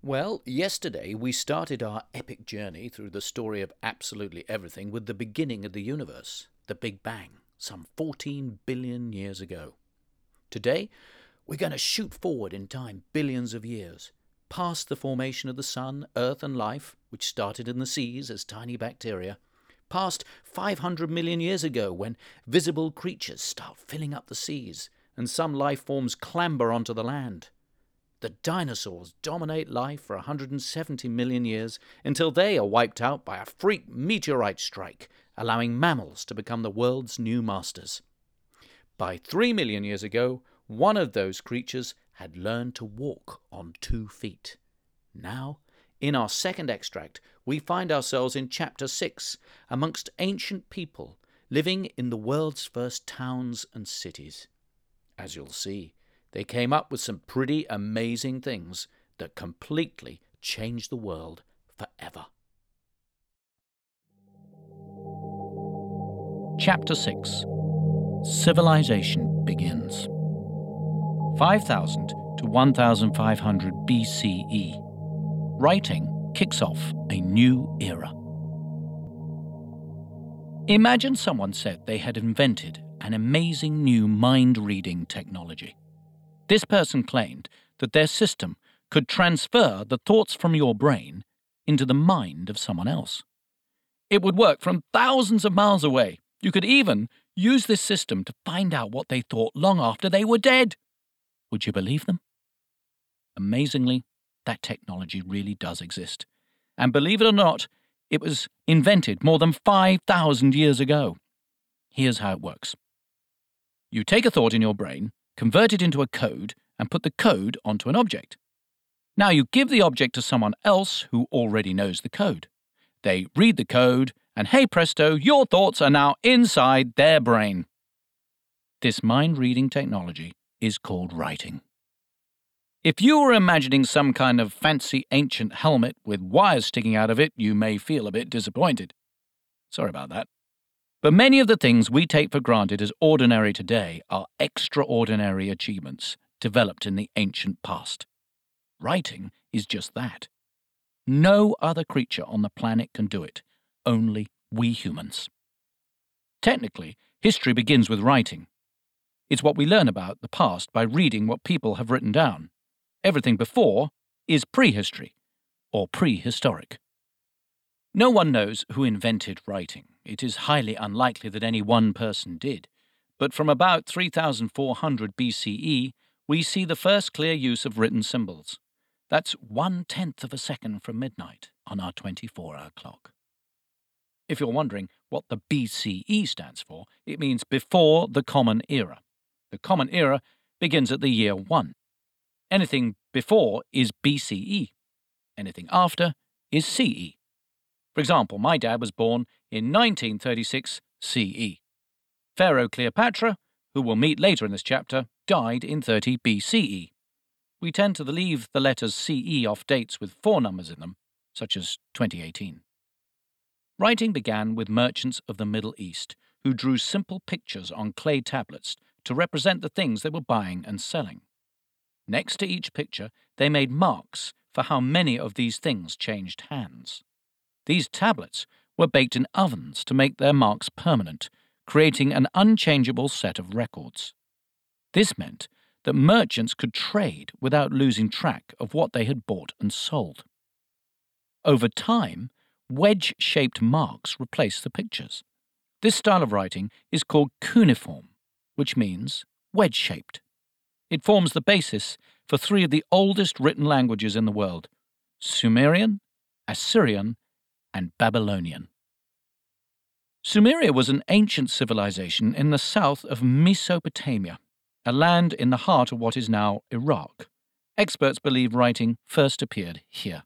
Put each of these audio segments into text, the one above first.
Well, yesterday we started our epic journey through the story of absolutely everything with the beginning of the universe, the Big Bang, some 14 billion years ago. Today, we're going to shoot forward in time billions of years, past the formation of the sun, earth, and life, which started in the seas as tiny bacteria, past 500 million years ago when visible creatures start filling up the seas and some life forms clamber onto the land. The dinosaurs dominate life for 170 million years until they are wiped out by a freak meteorite strike, allowing mammals to become the world's new masters. By 3 million years ago, one of those creatures had learned to walk on 2 feet. Now, in our second extract, we find ourselves in Chapter 6, amongst ancient people living in the world's first towns and cities. As you'll see, they came up with some pretty amazing things that completely changed the world forever. Chapter 6. Civilization begins. 5000 to 1500 BCE. Writing kicks off a new era. Imagine someone said they had invented an amazing new mind-reading technology. This person claimed that their system could transfer the thoughts from your brain into the mind of someone else. It would work from thousands of miles away. You could even use this system to find out what they thought long after they were dead. Would you believe them? Amazingly, that technology really does exist. And believe it or not, it was invented more than 5,000 years ago. Here's how it works. You take a thought in your brain, convert it into a code, and put the code onto an object. Now you give the object to someone else who already knows the code. They read the code, and hey presto, your thoughts are now inside their brain. This mind-reading technology is called writing. If you were imagining some kind of fancy ancient helmet with wires sticking out of it, you may feel a bit disappointed. Sorry about that. But many of the things we take for granted as ordinary today are extraordinary achievements developed in the ancient past. Writing is just that. No other creature on the planet can do it, only we humans. Technically, history begins with writing. It's what we learn about the past by reading what people have written down. Everything before is prehistory, or prehistoric. No one knows who invented writing. It is highly unlikely that any one person did. But from about 3400 BCE, we see the first clear use of written symbols. That's 1/10 of a second from midnight on our 24-hour clock. If you're wondering what the BCE stands for, it means before the Common Era. The Common Era begins at the year 1. Anything before is BCE. Anything after is CE. For example, my dad was born in 1936 CE. Pharaoh Cleopatra, who we'll meet later in this chapter, died in 30 BCE. We tend to leave the letters CE off dates with 4 numbers in them, such as 2018. Writing began with merchants of the Middle East, who drew simple pictures on clay tablets to represent the things they were buying and selling. Next to each picture, they made marks for how many of these things changed hands. These tablets were baked in ovens to make their marks permanent, creating an unchangeable set of records. This meant that merchants could trade without losing track of what they had bought and sold. Over time, wedge-shaped marks replaced the pictures. This style of writing is called cuneiform, which means wedge-shaped. It forms the basis for 3 of the oldest written languages in the world: Sumerian, Assyrian, and Babylonian. Sumeria was an ancient civilization in the south of Mesopotamia, a land in the heart of what is now Iraq. Experts believe writing first appeared here.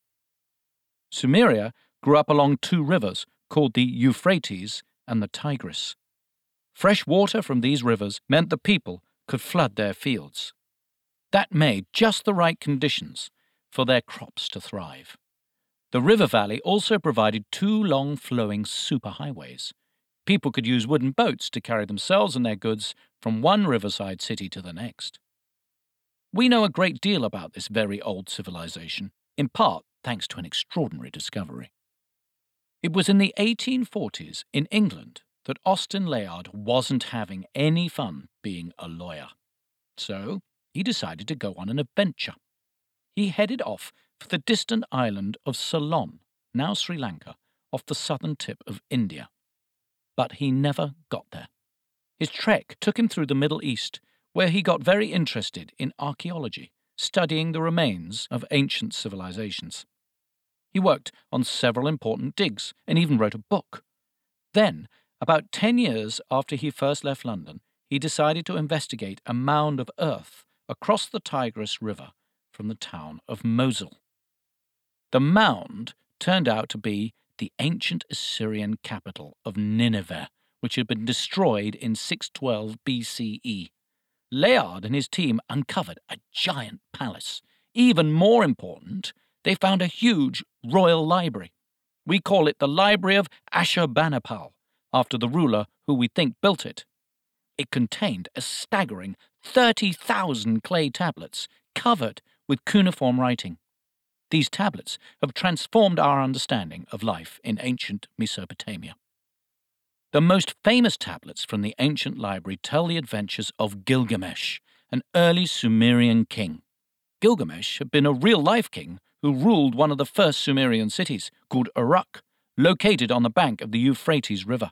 Sumeria grew up along 2 rivers called the Euphrates and the Tigris. Fresh water from these rivers meant the people could flood their fields. That made just the right conditions for their crops to thrive. The river valley also provided 2 long flowing superhighways. People could use wooden boats to carry themselves and their goods from one riverside city to the next. We know a great deal about this very old civilization in part thanks to an extraordinary discovery. It was in the 1840s in England that Austin Layard wasn't having any fun being a lawyer. So he decided to go on an adventure. He headed off for the distant island of Ceylon, now Sri Lanka, off the southern tip of India. But he never got there. His trek took him through the Middle East, where he got very interested in archaeology, studying the remains of ancient civilizations. He worked on several important digs and even wrote a book. Then, about 10 years after he first left London, he decided to investigate a mound of earth across the Tigris River from the town of Mosul. The mound turned out to be the ancient Assyrian capital of Nineveh, which had been destroyed in 612 BCE. Layard and his team uncovered a giant palace. Even more important, they found a huge royal library. We call it the Library of Ashurbanipal, after the ruler who we think built it. It contained a staggering 30,000 clay tablets covered with cuneiform writing. These tablets have transformed our understanding of life in ancient Mesopotamia. The most famous tablets from the ancient library tell the adventures of Gilgamesh, an early Sumerian king. Gilgamesh had been a real-life king who ruled one of the first Sumerian cities, called Uruk, located on the bank of the Euphrates River.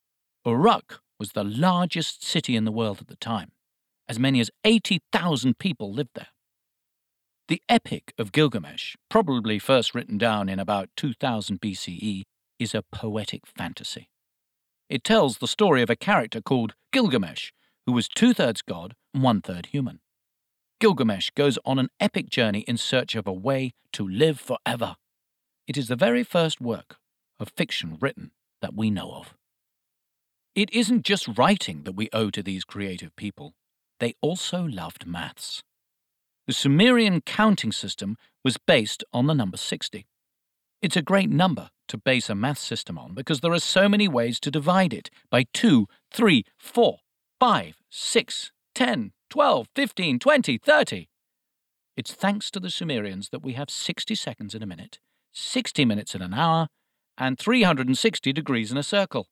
Uruk was the largest city in the world at the time. As many as 80,000 people lived there. The Epic of Gilgamesh, probably first written down in about 2000 BCE, is a poetic fantasy. It tells the story of a character called Gilgamesh, who was 2/3 god and 1/3 human. Gilgamesh goes on an epic journey in search of a way to live forever. It is the very first work of fiction written that we know of. It isn't just writing that we owe to these creative people. They also loved maths. The Sumerian counting system was based on the number 60. It's a great number to base a math system on because there are so many ways to divide it by 2, 3, 4, 5, 6, 10, 12, 15, 20, 30. It's thanks to the Sumerians that we have 60 seconds in a minute, 60 minutes in an hour, and 360 degrees in a circle.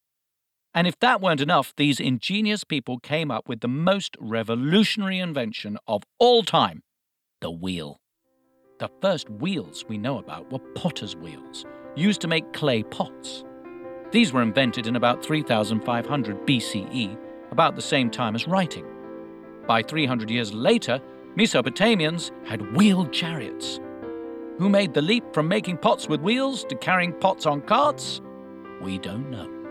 And if that weren't enough, these ingenious people came up with the most revolutionary invention of all time, the wheel. The first wheels we know about were potter's wheels, used to make clay pots. These were invented in about 3500 BCE, about the same time as writing. By 300 years later, Mesopotamians had wheeled chariots. Who made the leap from making pots with wheels to carrying pots on carts? We don't know.